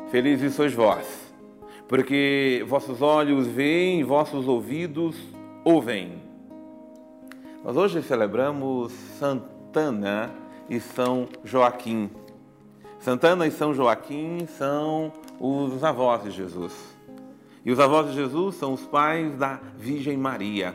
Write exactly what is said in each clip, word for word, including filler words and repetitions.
Felizes sois vós, porque vossos olhos veem e vossos ouvidos ouvem. Nós hoje celebramos Santana e São Joaquim. Santana e São Joaquim são os avós de Jesus. E os avós de Jesus são os pais da Virgem Maria.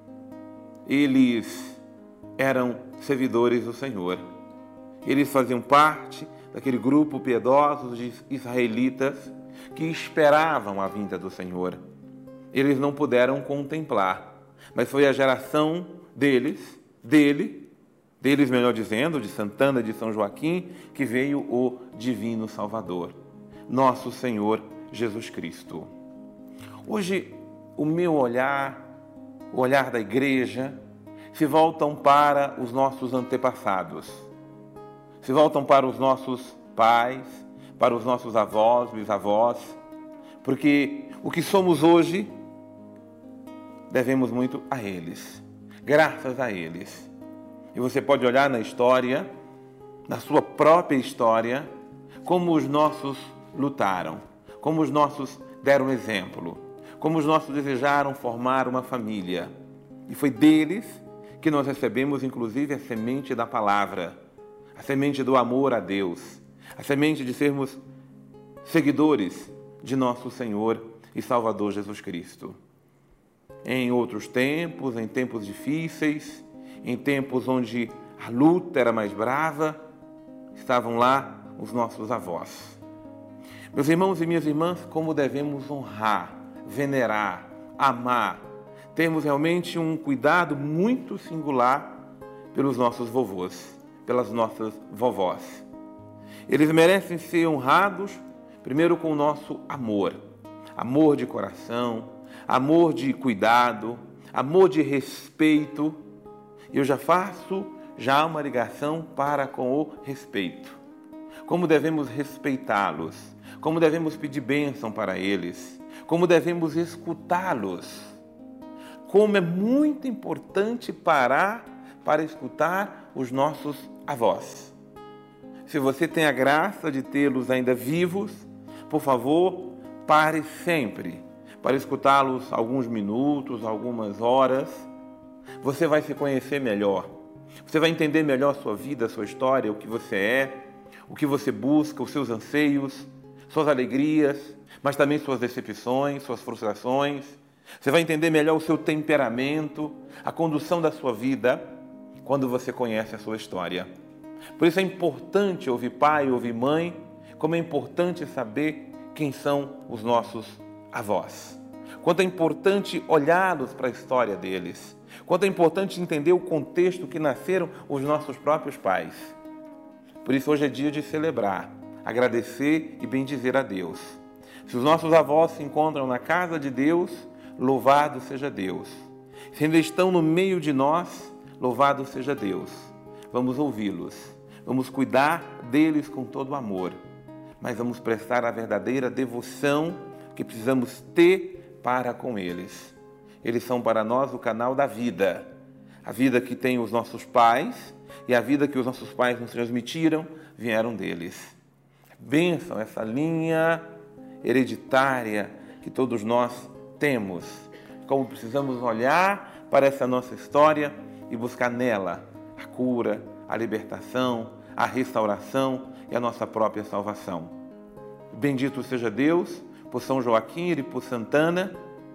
Eles eram servidores do Senhor. Eles faziam parte daquele grupo piedoso de israelitas que esperavam a vinda do Senhor. Eles não puderam contemplar, mas foi a geração deles, dele, deles melhor dizendo, de Santana e de São Joaquim, que veio o Divino Salvador, nosso Senhor Jesus Cristo. Hoje, o meu olhar, o olhar da igreja, se voltam para os nossos antepassados, se voltam para os nossos pais, para os nossos avós, bisavós, porque o que somos hoje devemos muito a eles, graças a eles. E você pode olhar na história, na sua própria história, como os nossos lutaram, como os nossos deram exemplo, como os nossos desejaram formar uma família. E foi deles que nós recebemos, inclusive, a semente da palavra, a semente do amor a Deus, a semente de sermos seguidores de nosso Senhor e Salvador Jesus Cristo. Em outros tempos, em tempos difíceis, em tempos onde a luta era mais brava, estavam lá os nossos avós. Meus irmãos e minhas irmãs, como devemos honrar, venerar, amar, termos realmente um cuidado muito singular pelos nossos vovôs, pelas nossas vovós. Eles merecem ser honrados, primeiro com o nosso amor, amor de coração, amor de cuidado, amor de respeito. Eu já faço já uma ligação para com o respeito. Como devemos respeitá-los, como devemos pedir bênção para eles, como devemos escutá-los. Como é muito importante parar para escutar os nossos avós. Se você tem a graça de tê-los ainda vivos, por favor, pare sempre para escutá-los alguns minutos, algumas horas. Você vai se conhecer melhor. Você vai entender melhor a sua vida, a sua história, o que você é, o que você busca, os seus anseios, suas alegrias, mas também suas decepções, suas frustrações. Você vai entender melhor o seu temperamento, a condução da sua vida, quando você conhece a sua história. Por isso é importante ouvir pai, ouvir mãe, como é importante saber quem são os nossos avós. Quanto é importante olhá-los para a história deles. Quanto é importante entender o contexto que nasceram os nossos próprios pais. Por isso hoje é dia de celebrar, agradecer e bendizer a Deus. Se os nossos avós se encontram na casa de Deus, louvado seja Deus. Se ainda estão no meio de nós, louvado seja Deus. Vamos ouvi-los, vamos cuidar deles com todo amor, mas vamos prestar a verdadeira devoção que precisamos ter para com eles. Eles são para nós o canal da vida, a vida que tem os nossos pais e a vida que os nossos pais nos transmitiram, vieram deles. Bênção essa linha hereditária que todos nós temos, como precisamos olhar para essa nossa história e buscar nela a cura, a libertação, a restauração e a nossa própria salvação. Bendito seja Deus por São Joaquim e por Santana,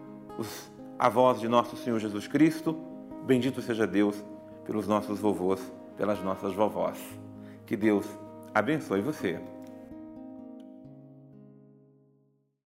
os avós de nosso Senhor Jesus Cristo. Bendito seja Deus pelos nossos vovôs, pelas nossas vovós. Que Deus abençoe você.